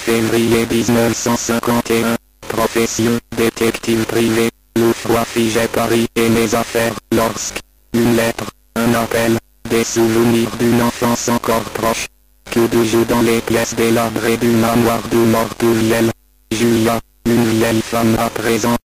février 1951. Profession, détective privé. Le froid figeait Paris et mes affaires. Lorsque, une lettre, un appel, des souvenirs d'une enfance encore proche. Que de joue dans les pièces délabrées du manoir de Mortouviel. Julia, une vieille femme à présent,